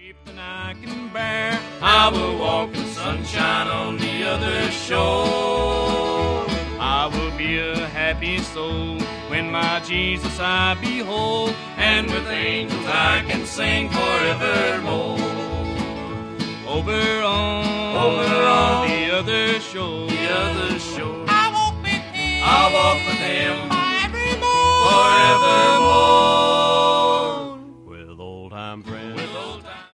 than I can bear, I will walk in sunshine on the other shore. I will be a happy soul when my Jesus I behold, and with angels I can sing forevermore. Over on the other shore, I walk with him.